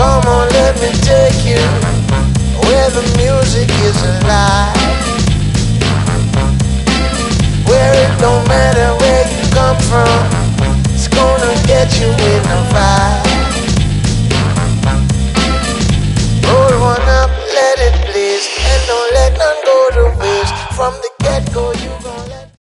Come on, let me take you where the music is alive, where it don't matter where you come from, it's gonna get you in the vibe.